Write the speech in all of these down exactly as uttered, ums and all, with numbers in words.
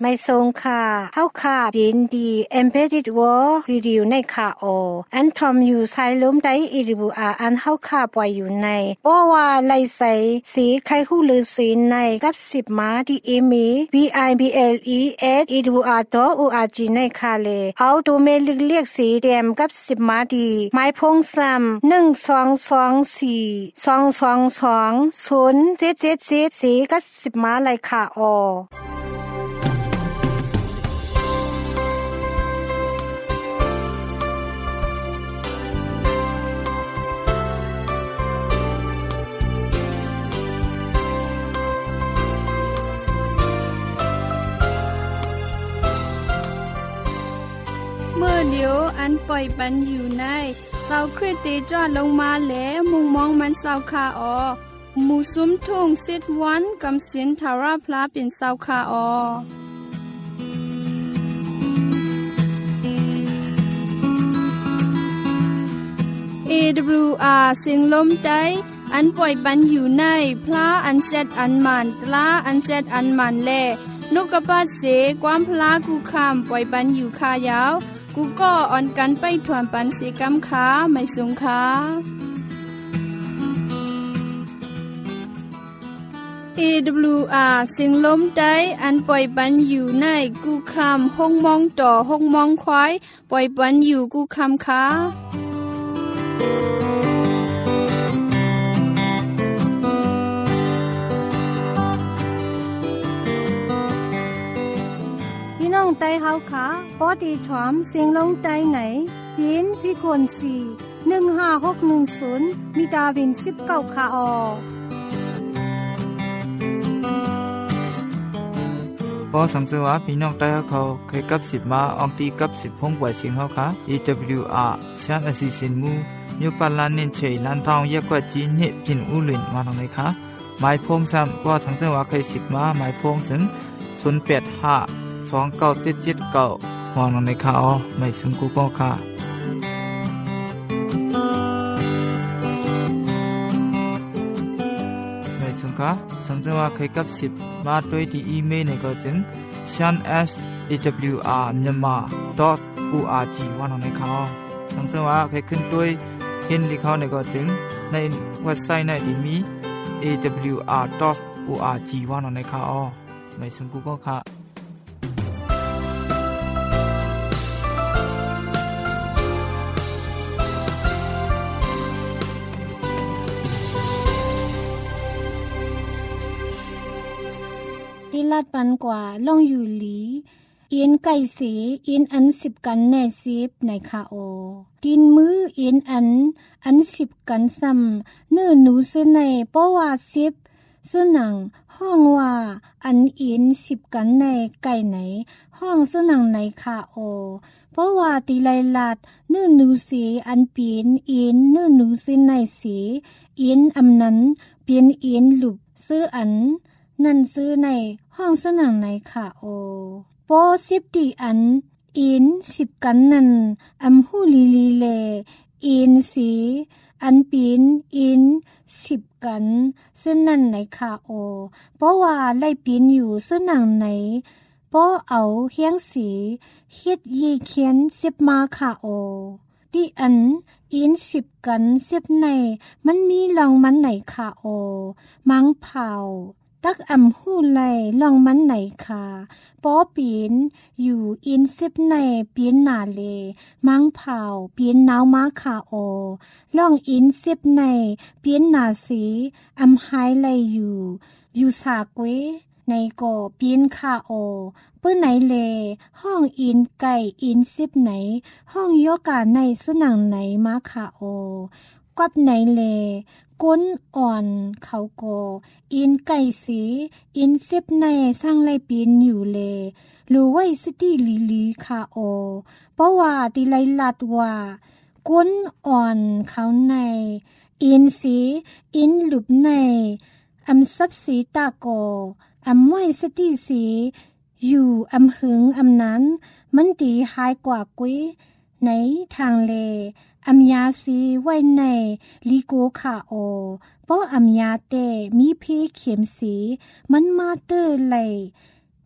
ไม่ทรงค่ะเฮาค่ะยินดี Embedded World Review ในค่ะโออันทอมอยู่ไซล้มได้อีริบูอาอันเฮาค่ะปล่อยอยู่ในบ่ว่าไลใสสีไข่ฮู้ลือสีในกับสิบมาที่อีมี บี ไอ บี แอล อี เอส อี ดับเบิลยู อาร์ ดอท โอ อาร์ จี ในค่ะเลเอาดูเมลิกเรียกสีแดมกับสิบมาดีไม้พงซ้ำหนึ่ง สอง สอง สี่ สอง สอง สอง ศูนย์ เจ็ด เจ็ด เจ็ดสีกับสิบมาเลยค่ะออเมื่อเดียวอันปล่อยปันอยู่ในเสาคริสติจอดลงมาแล้วมุงมองมันเสาคาออหมู่ซุ้มทุ่งซิดวันกำสินทาราพลาเป็นเสาคาออ เอ ดับเบิลยู อาร์ เสียงลมใจอันปล่อยปันอยู่ในพลาอันเซตอันมันปลาอันเซตอันมันแลนกกระปาดเสความพลากูคำปล่อยปันอยู่คายาวกูก็อ่อนกันไปถวนปันเสกำขาไม่สงขาเอ ดับเบิลยู อาร์ เสียงลมได้อันปล่อยปันอยู่ในกูคำห้องมองต่อห้องมองควายปล่อยปันอยู่กูคำขาน้องไตเฮาค่ะปอดีถอมเสียงลงไตไหนยินพี่คนสี่ หนึ่ง ห้า หก หนึ่ง ศูนย์มีดาวินสิบเก้าค่ะออพอสังเกตว่าพี่น้องไตเขาเคยกับสิบมาอองตีกับสิบพงปล่อยเสียงเฮาค่ะ อี ดับเบิลยู อาร์ ชันอสิสินมูยูปาลานินเฉยลันทองเยกว่าจีนิพินอุลินมาตรงไหนคะหมายพงซ้ำพอสังเกตว่าเคยสิบมาหมายพงถึงศูนย์ แปด ห้าสอง เก้า เจ็ด เจ็ด เก้ามองลงในข่าวไม่ซึ่งกูก็ค่ะไม่ซึ่งค่ะสังเกตว่าเคยกับสิบมาด้วยที่อีเมลในก็จึง ชัน เอส เอ ดับเบิลยู อาร์ myanmar ดอท โอ อาร์ จี ว่าลงในข่าวสังเกตว่าเคยขึ้นด้วยเห็นที่เขาในก็จึงในเว็บไซต์ในที่มี เอ ดับเบิลยู อาร์ ดอท โอ อาร์ จี ว่าลงในข่าวไม่ซึ่งกูก็ค่ะที่ลาดปันกว่าล่องอยู่หลีเอียนไก่สีเอียนอันสิบกันแน่สิบในคาโอดินมือเอียนอันอันสิบกันซ้ำเนื้อหนูเส้นในเพราะว่าสิบเสื้อหนังห้องว่าอันเอียนสิบกันในไก่ไหนห้องเสื้อหนังในคาโอเพราะว่าตีไลลัดเนื้อหนูสีอันเปลี่ยนเอียนเนื้อหนูเส้นในสีเอียนอำนั้นเปลี่ยนเอียนหลุบซื้ออันนั่นซื้อในห้องสนังในค่ะโอโปสิบตีอันอินสิบกันนั่นอำหูลีลีเลอินสีอันปีนอินสิบกันซึ่งนั่นในค่ะโอเพราะว่าไล่ปีนอยู่สนังไหนเพราะเอาเฮียงสีเฮ็ดยีเขียนสิบมาค่ะโอที่อันอินสิบกันสิบในมันมีลองมันไหนค่ะโอมังเผาตักอำหูไลลองมันไหนค่ะปอปีนอยู่อินสิบในเปียนหนาเลมังเผาเปียนนาวมาค่ะโอลองอินสิบในเปียนหนาสีอำหายไลอยู่อยู่สากเวในก่อเปียนค่ะโอเปิ้นไหนเลห้องอินไก่อินสิบไหนห้องโยกาในสนังไหนมาค่ะโอกับไหนเลก้นอ่อนเขาโกอินไก่สีอินเซบในสร้างไรปีนอยู่เลรู้ไว้สติลีลีคาโอเพราะว่าติไลลัดว่าก้นอ่อนเขาในอินสีอินหลุบในอำซับสีตาโกอำไว้สติสีอยู่อำหึงอำนั้นมันตีหายกว่ากุ้ยในทางเลอัมยาสีไว้ในลิโกคาโอเพราะอัมยาเตมีเพเข็มสีมันมาเตอร์ไหล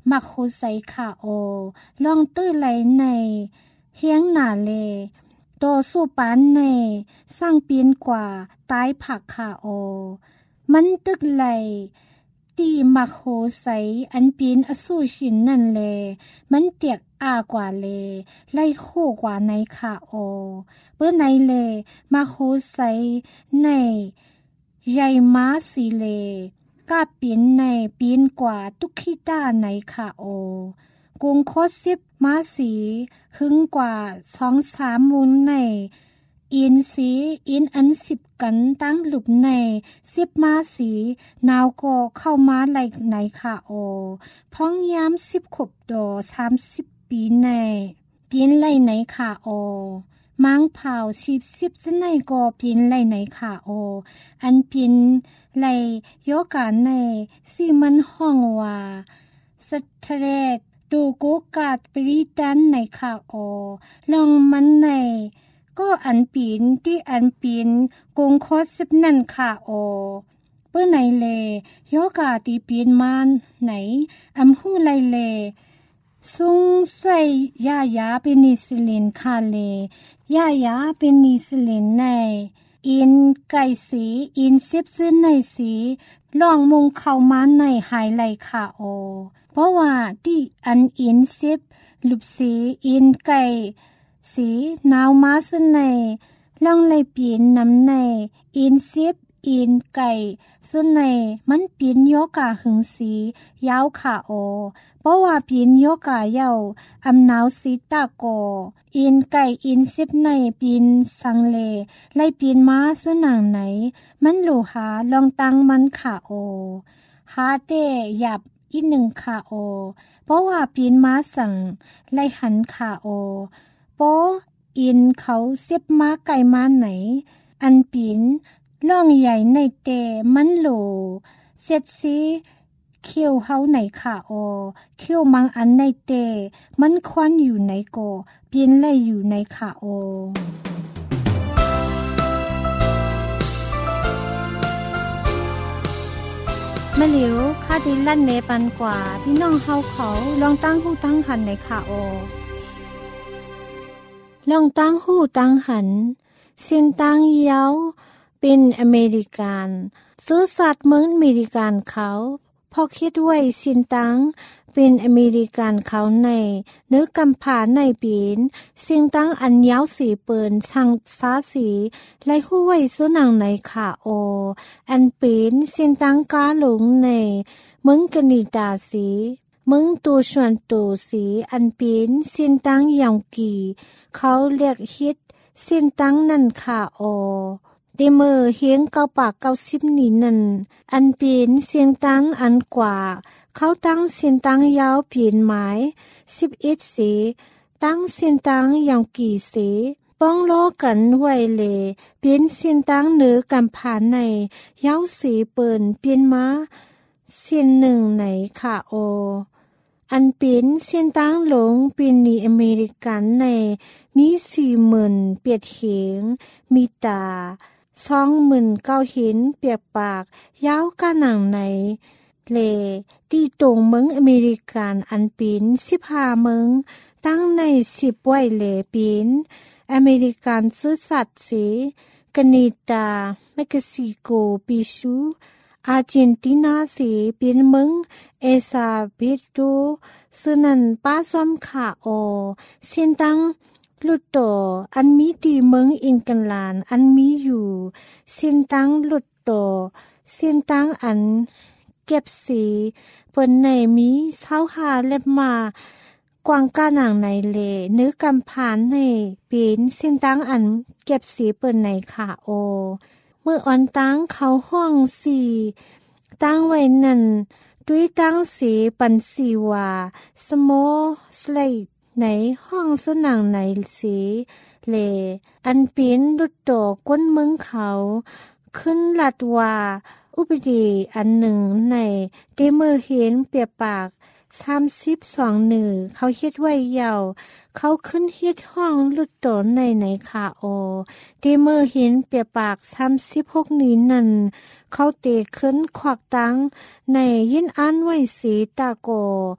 มักโหไสขาโอลองตื้อไหลในเฮียงหนาเลโตสู้ปานในสร้างเปลี่ยนกว่าตายผักขาโอมันตึกไหลตีมักโหไสอันเปลี่ยนอสู้ชินนั่นแลมันเตียกอากว่าเลไล่คู่กว่าในขาโอเปื้อในเลมักโหไสในใหญ่ม้าสีเลก้าเปลี่ยนในเปลี่ยนกว่าทุกขีต้าในขาโอกรุงโคตรสิบม้าสีหึงกว่าสองสามมุนในอินสีอินอันสิบกันตั้งหลุบในสิบม้าสีนาวก็เข้ามาไหลในขาโอพ้องยามสิบขบดอสามสิบปีในเปลี่ยนไหลในขาโอมังเผาสิบสิบจะในก็เปลี่ยนไหลในขาโออันเปลี่ยนไหลโยกาในสิมันห้องว่าสเตรดดูโกกาดปริดันในขาโอลองมันในก็อันปีนที่อันปีนกงคอสิบนั่นขาโอเปื้อไหนเลโยกาตีปีนมันไหนอำหูไลเลซุงใส่ยายาเป็นนิสลินคาเลยายาเป็นนิสลินในอินไก่สีอินสิบซื้อในสีลองมุงเข้ามาในหายไหลขาโอเพราะว่าที่อันอินสิบลุบสีอินไก่สีนาวมาซึ่งในล่องไหลเปลี่ยนน้ำในอินสิบอินไก่ซึ่งในมันเปลี่ยนโยกาหึงสียาวขาโอเพราะว่าเปลี่ยนโยกายาวอำนาวสีตาโกอินไก่อินสิบในเปลี่ยนสังเลไหลเปลี่ยนมาซึ่งหนังไหนมันหลูหาลองตังมันขาโอหาเตหยับอีหนึ่งขาโอเพราะว่าปีนม้าสั่งไล่หันขาโอโปอินเขาเสียบม้าไก่ม้าไหนอันปีนล่องใหญ่ในเตมันโหลเสร็จซีเขี้ยวเฮาไหนขาโอเขี้ยวมังอันในเตมันควันอยู่ในโกปีนไล่อยู่ในขาโอมะเหลียวคาดิลั่นเนปันกว่าพี่น้องเฮาเขาลองตั้งหูตั้งหันในขาโอลองตั้งหูตั้งหันสินตั้งเย้าเป็นอเมริกันซื้อสัตว์เมืองอเมริกันเขาพอคิดไว้สินตั้งเป็นอเมริกันเขาในเนื้อกำผาในปีนสินตั้งอันยาวสีเปินช่างซาสีไล่หู้ไว้ซื้อหนังในขาโออันปีนสินตั้งกาหลงในเมืองกนิดาสีเมืองตูชวนตูสีอันปีนสินตั้งยองกีเขาเรียกฮิตสินตั้งนั่นขาโอเดเมอเฮียงเก้าปากเก้าสิบนี้นั่นอันปีนเสียงตั้งอันกว่าเขาตั้งเสียงตั้งยาวเปลี่ยนหมายสิบเอ็ดสีตั้งเสียงตั้งอย่างกี่สีป้องโลกันไว้เลเปลี่ยนเสียงตั้งเหนือกำผาในยาวสีเปิ่นเปลี่ยนมาเสียงหนึ่งในขาโออันเป็นเสียงตั้งหลงเป็นนีอเมริกันในมีสี่หมื่นเปียดเหงมีตาสองหมื่นเก้าหินเปียกปากยาวกะหนังในเลที่ตรงเมืองอเมริกันอันเป็นสิบห้าเมืองตั้งในสิบไว้เลเป็นอเมริกันซื้อสัตว์สีกนิดาเม็กซิโกปิชูอาร์เจนตินาสีเป็นเมืองเอซาเบโดซึ่งนั้นป้าซ้อมขาโอเส้นตั้งลุดโตอันมีดีเมืองอิงกันลานอันมีอยู่เส้นตั้งลุดโตเส้นตั้งอันเก็บสีเปิ้นในมีเช้าหาเล็บมากวางก้าหนังในเลเนื้อกำผานในเป็นเส้นตั้งอันเก็บสีเปิ้นในขาโอเมื่ออ่อนตั้งเขาห้องสีตั้งไว้นั่นด้วยตั้งสีปันสีว่าสโมสไลด์ในห้องสนังในสีเลอันเป็นลุดโตก้นเมืองเขาขึ้นลัดว่าอุบัติเหตุอันหนึ่งในเดเมอร์เห็นเปียปากสามสิบสองหนึ่งเขาเฮ็ดไว้ยาวเขาขึ้นเฮ็ดห้องลุดโตในในขาโอเดเมอร์เห็นเปียปากสามสิบหกนี้นั่นเขาเตะขึ้นขวักตังในยินอันไว้สีตาโก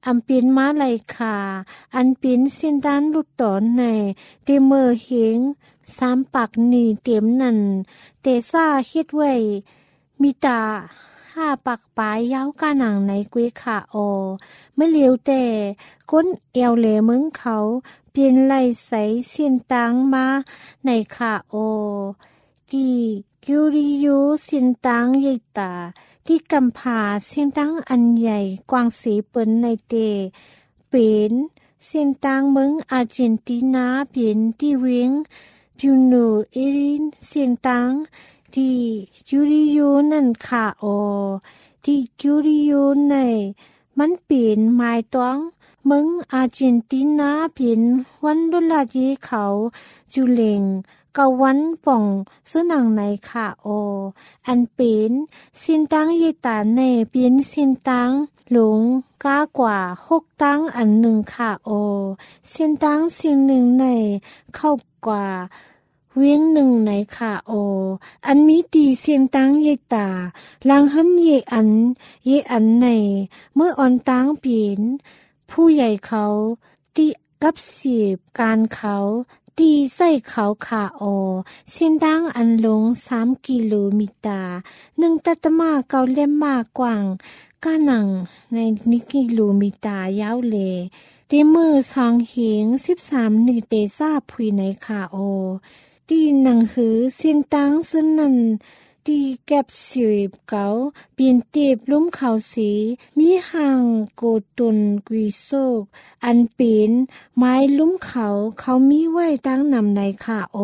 อำเป็นมาไหลขาอันเป็นเส้นด้านลุดตอนในเตเมอเฮงสามปักนี่เต็มนั่นเตซ่าเฮ็ดไว้มีตาห้าปักปลายยาวกะหนังในกวยขาออไม่เลียวแต่ก้นเอวเหลมึงเขาเปลี่ยนไหลใสเส้นตังมาในขาออที่กิริโยเส้นตังใหญ่ตาที่กำพาเส้นตังอันใหญ่กว้างสีเปิ้นในเตเป็นเส้นตังเมืองอาร์เจนตินาเป็นที่เวงบิวโนเอรินเส้นตังที่กิริโยนั่นขาออที่กิริโยในมันเป็นหมายต้องเมืองอาร์เจนตินาเป็นวันดุลาเยเขาจุเลงกะวันป่องซื้อหนังในขาอออันเป็นสินตังเยตาในเป็นสินตังหลงก้ากว่าหกตังอันหนึ่งขาออสินตังสิ่งหนึ่งในเข้ากว่าเวียงหนึ่งในขาโออันมีตีเสียงตังเยตาลังหันเยอันเยอันในเมื่ออ่อนตังเปลี่ยนผู้ใหญ่เขาตีกับสีบการเขาตีใส่เขาขาโอเสียงตังอันลงสามกิโลมิตาหนึ่งตัตมาเกาเล่มมากกว่างก้าหนังในนิกิโลมิตายาวเลเตเมอร์สองเหงสิบสามนิเตซาพุยในขาโอตีหนังหือเสียนตังซึ่งนั้นตีแก็บสิบเกาเปลี่ยนเตีบลุ่มเขาสีมีห่างโกตุนกุยโซกอันเป็นไม้ลุ่มเขาเขามีไว้ตั้งนำในขาโอ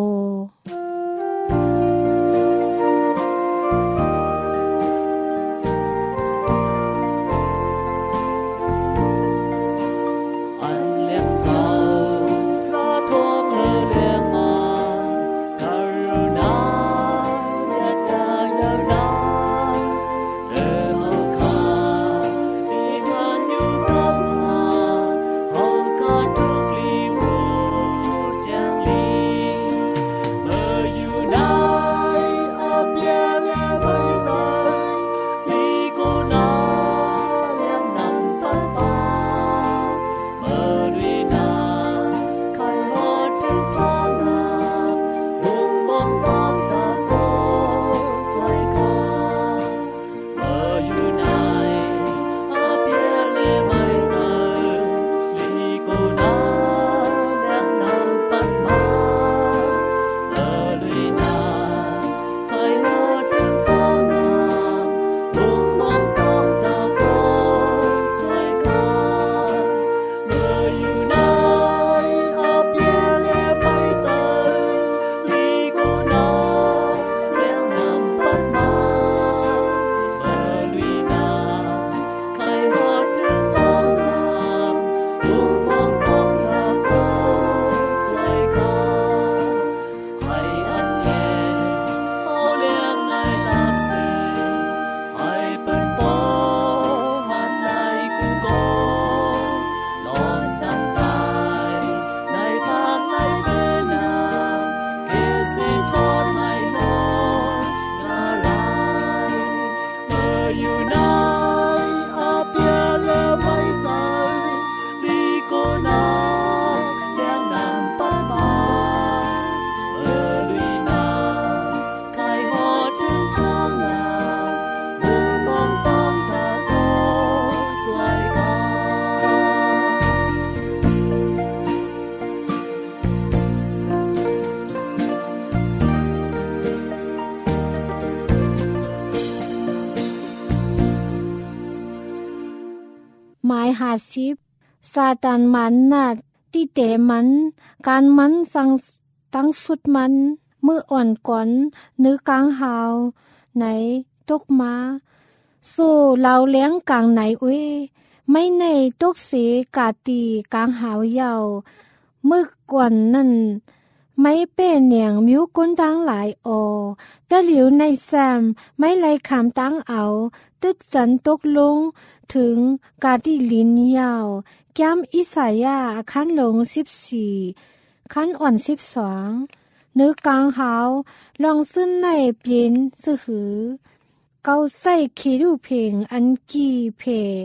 หมายหาสิบซาตานมันนาดที่เตมันการมันสังตั้งสุดมันมืออ่อนก่อนนึกกลางหาวไหนตกมาสู้เราเลี้ยงกลางไหนเว้ยไม่ในตกเสกาตีกลางหาวยาวมือกวนนั่นไม่เป็นเหนียงมิวก้นตั้งหลายอแต่เหลียวในแซมไม่ไล่ขามตั้งเอาตึดสันตกลงถึงกาที่ลิ้นยาวแก้มอิสายาขั้นลงสิบสี่ขั้นอ่อนสิบสองนึกกลางหาวลองซึ่งในเปลี่ยนสื่อหือเกาใส่ขีดูเพลงอันกีเพห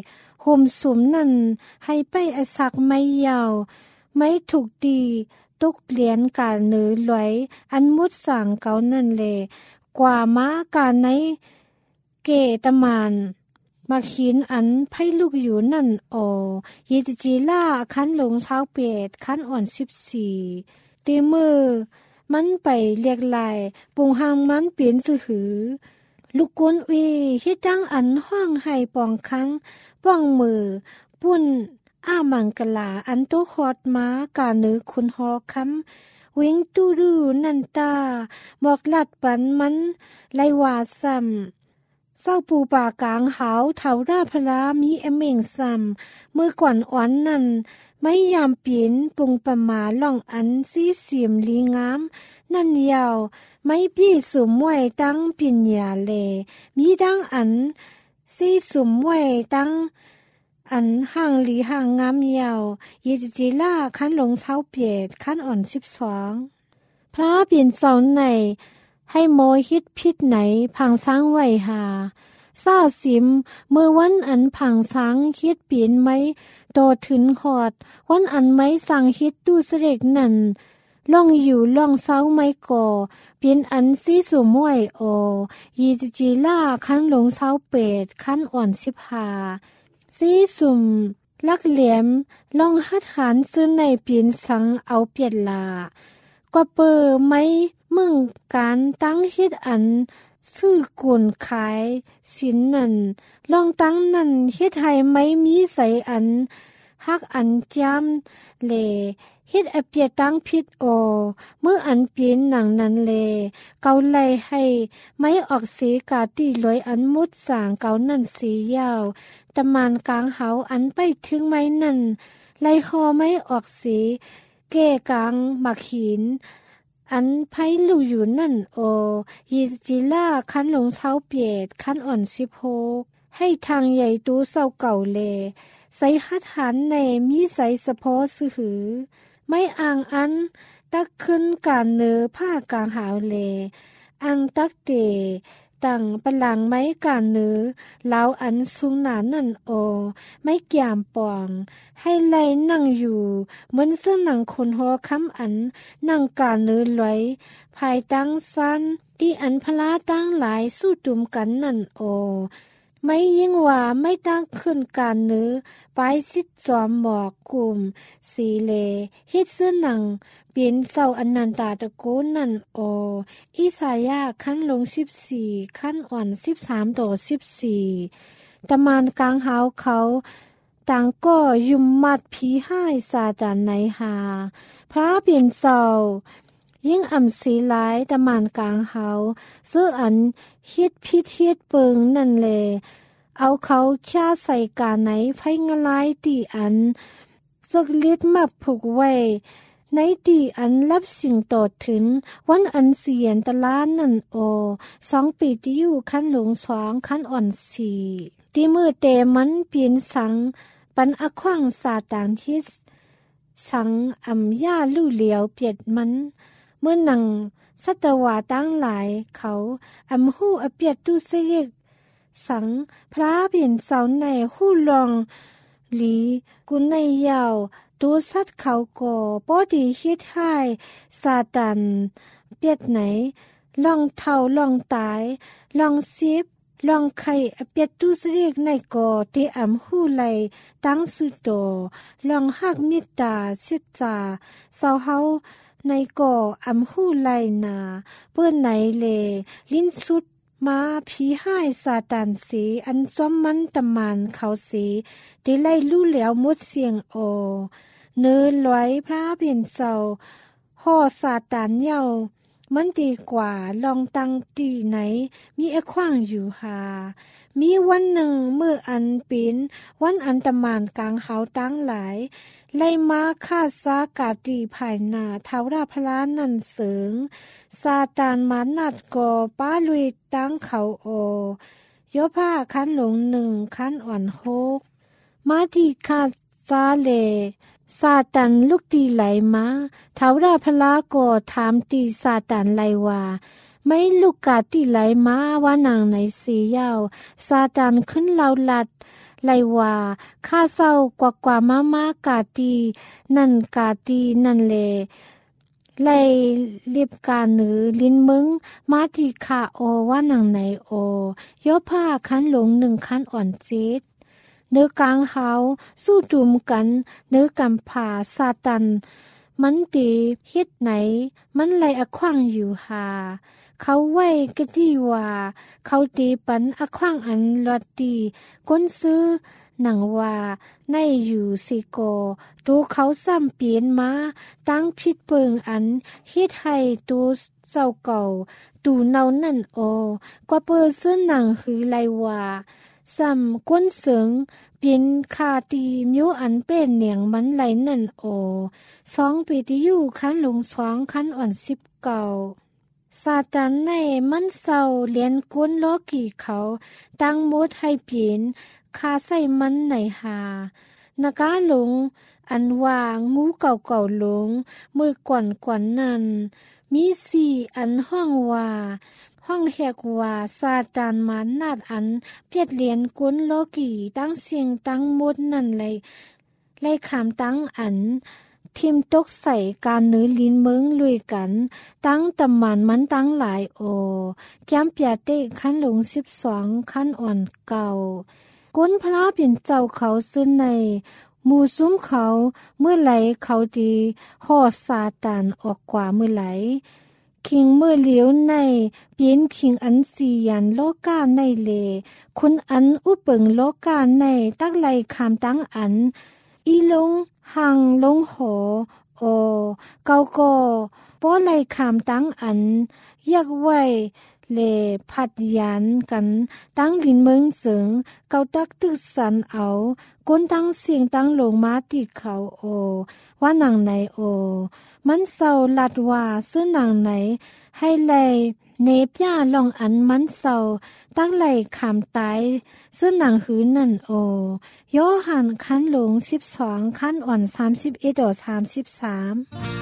ห่มสุมนั่นให้ไปอสักไม่ยาวไม่ถูกดีตุกเหรียญกาเนือหลวยอันมุดสั่งเก่านั่นเลยกว่าม้ากาในเกตมานมาขินอันไพ่ลูกอยู่นั่นโอเยจจีล่าคันหลงเช้าเปียดคันอ่อนสิบสี่ตีมือมันไปเรียกลายปุงหางมันเปลี่ยนสื่อหือลูกกวนวีฮิตดังอันห้องให้ปองคังป้องมือปุ่นอ้ามังกลาอันโตฮอดม้ากาเนือคุณฮอคำเวงตูรูนันตาบอกลัดปันมันไลวาซัมเศร้าปูป่ากลางหาวเถาราพลามีเอเมงซัมเมื่อก่อนอ่อนนั่นไม่ยามปีนปุงประมาล่องอันซีเสียมลีงามนั่นยาวไม่พี่สุมไว้ตั้งปิญญาเลมีดังอันซีสุมไว้ตั้งอันห่างหลีห่างงามยาวเยจจีล่าคันหลงเช้าเปียดคันอ่อนสิบสองพระเปลี่ยนเจ้าในให้โมฮิตพิษไหนพังช้างไหวหาซาสิมเมื่อวันอันพังช้างฮิตปีนไหมโตถึงหอดวันอันไหมสั่งฮิตตู้เสด็จนั่นล่องอยู่ล่องเช้าไม่ก่อเปลี่ยนอันซีสุมวยโอยีจจีล่าคันหลงเช้าเป็ดคันอ่อนสิบหาซีสุมลักเหลี่ยมลองหัดหันซื้อในเปลี่ยนสังเอาเปลี่ยนลากว่าเปอไหมมึงการตั้งฮิตอันซื้อกุนขายสินนั่นลองตั้งนั่นเฮ็ดให้ไม่มีใสอันฮักอันจามเลเฮ็ดอเปียตั้งพิษโอเมื่ออันเปลี่ยนหนังนั้นเลเกาไล่ให้ไม่ออกสีกาตีลอยอันมุดสางเกานั่นสียาวตะมานกลางเหาอันไปถึงไม้นั่นไล่หอไม่ออกสีแก้กลางมักหินอันไพ่ลูอยู่นั่นโอยีจิล่าคันหลงเช้าเปียดคันอ่อนสิบหกให้ทางใหญ่ตูเศร้าเก่าเลใส่หัดหันในมีใส่สะโพสือหือไม่อ่างอันตักขึ้นการเนื้อผ้ากลางหาวเลอังตักเตตั้งปลังไม้การเนื้อเล้าอันสูงหนานั่นโอไม่แก่มปองให้ไล่นั่งอยู่เหมือนเสื้อหนังคนหอคำอันนั่งการเนื้อลอยภายตั้งสั้นที่อันพลาตั้งหลายสู้ตุ่มกันนั่นโอไม่ยิ่งว่าไม่ตั้งขึ้นการเนื้อไปสิจอมหมอกกลุ่มสีเลเฮ็ดเสื้อหนังเปลี่ยนเศร้าอนันตาตะโกนนั่นโออิสายาขั้นลงสิบสี่ขั้นอ่อนสิบสามต่อสิบสี่ตะมานกลางหาวเขาต่างก็ยุมมัดผีห้ายซาตานในหาพระเปลี่ยนเศร้ายิ่งอ่ำสีหลายตะมานกลางเฮาซื้ออันฮิตพิษฮิตเปิงนั่นแลเอาเขาชาใส่กาไหนไฟงลายตีอันซึกลิดมาผูกไว้ในตีอันรับสิ่งตอดถึงวันอันเสียนตะล้านนั่นโอสองปีที่อยู่ขั้นหลงสองขั้นอ่อนสี่ตีมือเตมันเปลี่ยนสังปันอควังซาตานทิสสังอ่ำย่าลู่เหลียวเปียดมันเมื่อนังสัตวาตั้งหลายเขาอำหูอเปียดตุเสกสังพระเปลี่ยนเสาในหูลองหลีกุนในยาวตัวสัตว์เขาก่อปอดีเฮ็ดให้ซาตันเปียดไหนลองเท่าลองตายลองซิบลองไข่อเปียดตุเสกในก่อเตอำหูไหลตั้งสุดโตลองหักมิตาชิดจาเสาเฮาในก่ออำหูไลนาเปื้อนไหนเลลิ้นสุดมาผีห้ายซาตานสีอันซ้อมมันตะมันเขาสีที่ไล่ลู่เหลียวมุดเสียงโอเนื้อลอยพระเปลี่ยนเศร้าห่อซาตานเย้ามันดีกว่าลองตั้งตีไหนมีไอ้ขว้างอยู่หามีวันหนึ่งเมื่ออันปีนวันอันตะมานกลางเฮาตั้งหลายไล่มาฆ่าซากาตีภายหน้าเท้าราพลานันเสริงซาตานมานัดก่อป้าลุยตั้งเขาโอยกผ้าคันหลงหนึ่งคันอ่อนโฮกมาที่คาซาเลซาตันลูกตีไหลมาเท้าราพลาก่อถามตีซาตันไหลว่าไม่ลูกกาตีไหลมาว่านางไหนสียาวซาตานขึ้นเหลาลัดไลว่าข้าเศร้ากว่ากว่ามามากาตีนั่นกาตีนั่นแลไลเรียบกาหนือลิ้นมึงมาที่ข้าโอว่าหนังไหนโอยอผ้าคันหลงหนึ่งคันอ่อนเจ็ดเนื้อกลางเฮาสู้จุมกันเนื้อกำผ่าซาตันมันตีเฮ็ดไหนมันไหลอขว้างอยู่หาเขาไว้กะดีว่าเขาตีปันอขว้างอันลอดตีก้นซื้อหนังว่าในอยู่สิโกตูเขาซ้ำเปลี่ยนมาตั้งผิดเปิงอันเฮ็ดให้ตูเศร้าเก่าตูเนานั่นโอกว่าเปิดซื้อหนังคือไลว่าซ้ำก้นเสิงเปลี่ยนคาตีมิวอันเป็นเหนียงมันไหลนั่นโอสองปีที่อยู่คันหลงสองคันอ่อนสิบเก่าซาตานในมันเศร้าเลียนก้นโลกีเขาตั้งมดให้เปลี่ยนคาใส่มันในหานากาหลงอันว่างูเก่าเก่าหลงมือก่อนก่อนนั้นมีสี่อันห้องว่าห้องแหกว่าซาตานมานาดอันเพียดเลียนก้นโลกีตั้งเสียงตั้งมดนั่นเลยไล่ขามตั้งอันทิมตกใส่การเนื้อลิ้นเมืองลุยกันตั้งตำมันมันตั้งหลายโอแก้มเปียเตะขั้นหลงสิบสองขั้นอ่อนเก่าก้นพระเป็นเจ้าเขาซึ่งในหมู่ซุ้มเขาเมื่อไหลเขาดีห่อซาตานออกกว่าเมื่อไหลคิงเมื่อเลี้ยวในเปลี่ยนคิงอันสียันโลกาในเลคุณอันอุเปิงโลกาในตักไหลคามตั้งอันอีลงหังลงหอโอเกาโกป้อไหลคามตั้งอันยักไว้เลพัดยันกันตั้งลินเมืองเสิงเกาตักตึกสันเอาก้นตั้งเสียงตั้งลงมาติเขาโอว่าหนังไหนโอมันเศร้าลัดว่าซื้อหนังไหนให้ไลเนปย่าลองอันมันเศร้าตั้งไหลขามตายซื้อหนังหืนนั่นโอยอหันคันหลงสิบสองคันอ่อนสามสิบเอ็ดต่อสามสิบสาม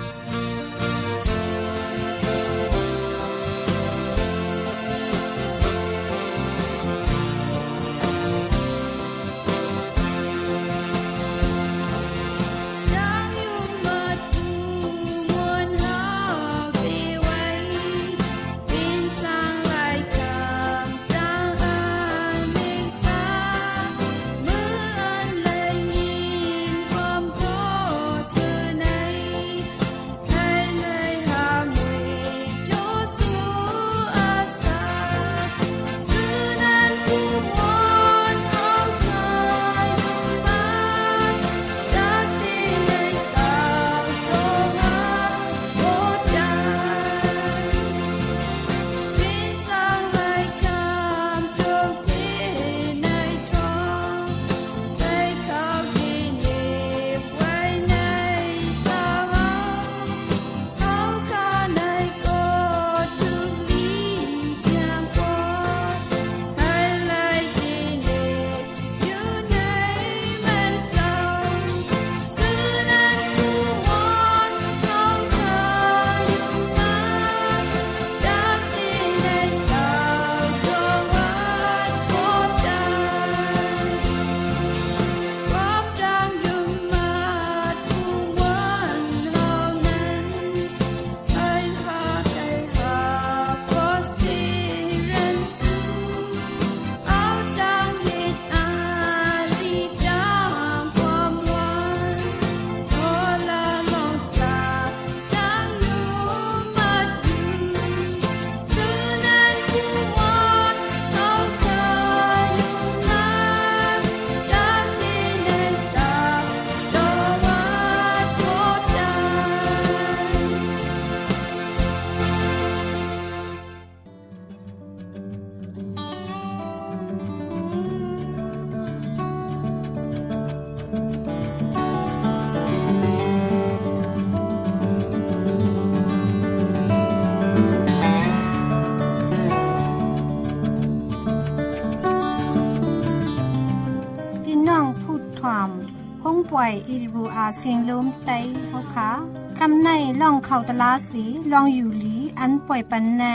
ป่วยอีรูอาเสียงลมไตเฮาค่ะคำในล่องเข้าตลาสีลองอยู่หลีอันป่วยปันใน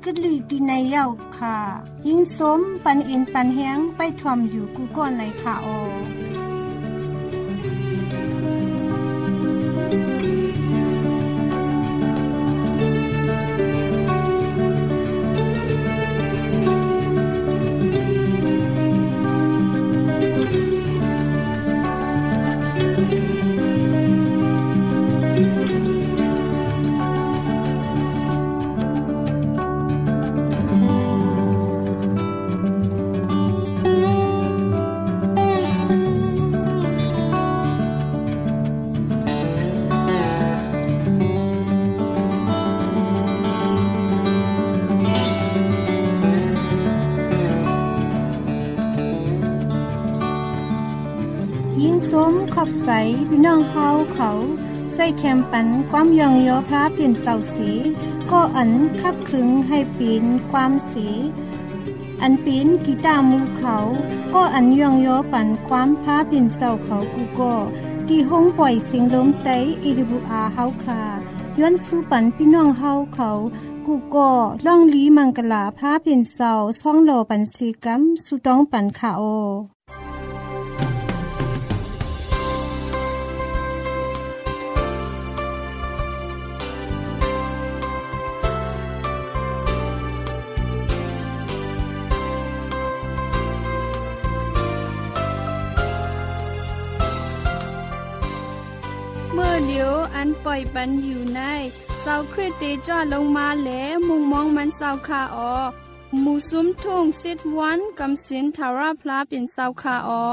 กึดลือดีในเย้าค่ะยิ่งสมปันเอ็นปันแห้งไปถ่อมอยู่กูก่อนในค่ะออยิ่งสมขอบใสพี่น้องเฮาเขาใส่แคมปันความยองยอพระเปลี่ยนเสาสีก็อันคับขึงให้ปีนความสีอันปีนกีตาร์มูเขาก็อันยองยอปันความพระเปลี่ยนเสาเขากูก็ที่ห้องปล่อยเสียงลมไต เอ ดับเบิลยู อาร์ เฮาค่ะย้อนสู่ปันพี่น้องเฮาเขากูก็ล่องลีมังกลาพระเปลี่ยนเสาช่องโลปันสีกัมสุต้องปันค่ะโอเมื่อเดียวอันปล่อยปันอยู่ในเสาคริสเตจอดลงมาแหลมุงมองมันเสาคาออหมู่ซุ้มทุ่งสิทวันกำสินทาราพลาเป็นเสาคาออ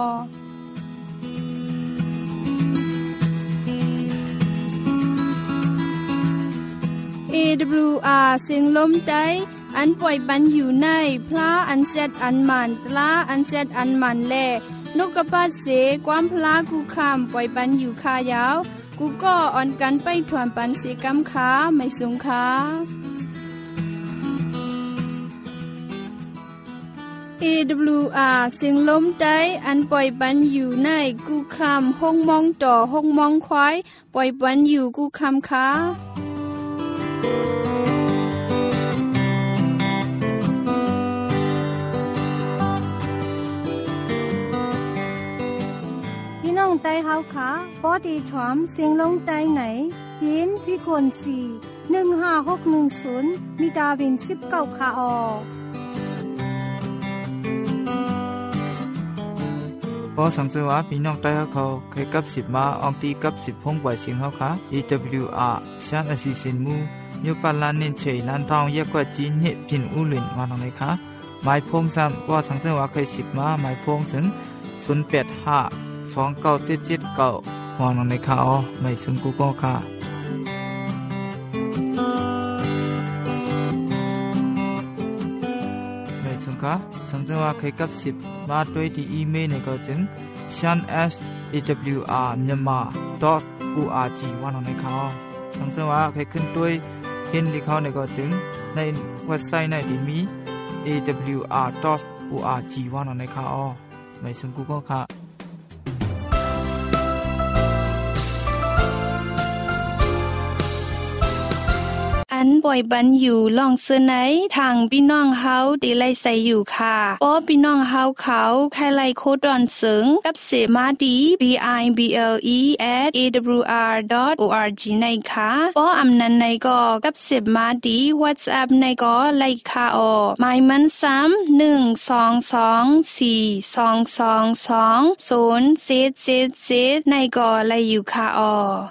เอ ดับเบิลยู อาร์ เสียงลมไต้อันปล่อยปันอยู่ในพลาอันเซดอันมันปลาอันเซดอันมันแลนกกระปาดเสความพลากูคำปล่อยปันอยู่คายาวกูก็อ่อนกันไปถวนปันเสกำขาไม่สูงขาเอ ดับเบิลยู อาร์ เสียงลมไต้อันปล่อยปันอยู่ในกูคำห้องมองต่อห้องมองควายปล่อยปันอยู่กูคำขาน้องไต้เฮาค่ะปอดีถวมเสียงลงไต้ไหนยินพี่คนสี่หนึ่งห้าหกหนึ่งศูนย์มีดาวินสิบเก้าค่ะออพอสังเกตว่าพี่น้องไต้เขาเคยกับสิบมาอองตีกับสิบพงปล่อยเสียงเขาค่ะ เอ ดับเบิลยู อาร์ ชานอสิสินมูยูปันลานเน้นเฉยลานทองเยกกว่าจีนเห็บพินอุลินมาหนังเลยค่ะหมายพงซ้ำว่าสังเกตว่าเคยสิบมาหมายพงถึงศูนย์แปดห้าสองเก้าเจ็ดเจ็ดเก้ามองในข่าวไม่ซึ่งกูก็ค่ะไม่ซึ่งค่ะสังเกตว่าเคยกับสิบมาด้วยที่อีเมลในก็จึง shan s a w r myanmar dot org ว่าในข่าวสังเกตว่าเคยขึ้นด้วยเห็นที่เขาในก็จึงในเว็บไซต์ในที่มี เอ ดับเบิลยู อาร์ ดอท โอ อาร์ จี ว่าในข่าวไม่ซึ่งกูก็ค่ะอันป่อยบันอยู่ล่องเสื้อไหนทางพี่น้องเฮาดีไลใส่อยู่ค่ะป้อพี่น้องเฮาเขาใครไลโคดอนเสิงกับเสมาดี b i b l e at a w r dot org ในค่ะป้ออำนันในก็กับเสมาดี WhatsApp ในก็ไลค่ะออหมายมันซ้ำหนึ่งสองสองสี่สองสองสองศูนย์เจ็ดเจ็ดเจ็ดในก็ไลอยู่ค่ะออ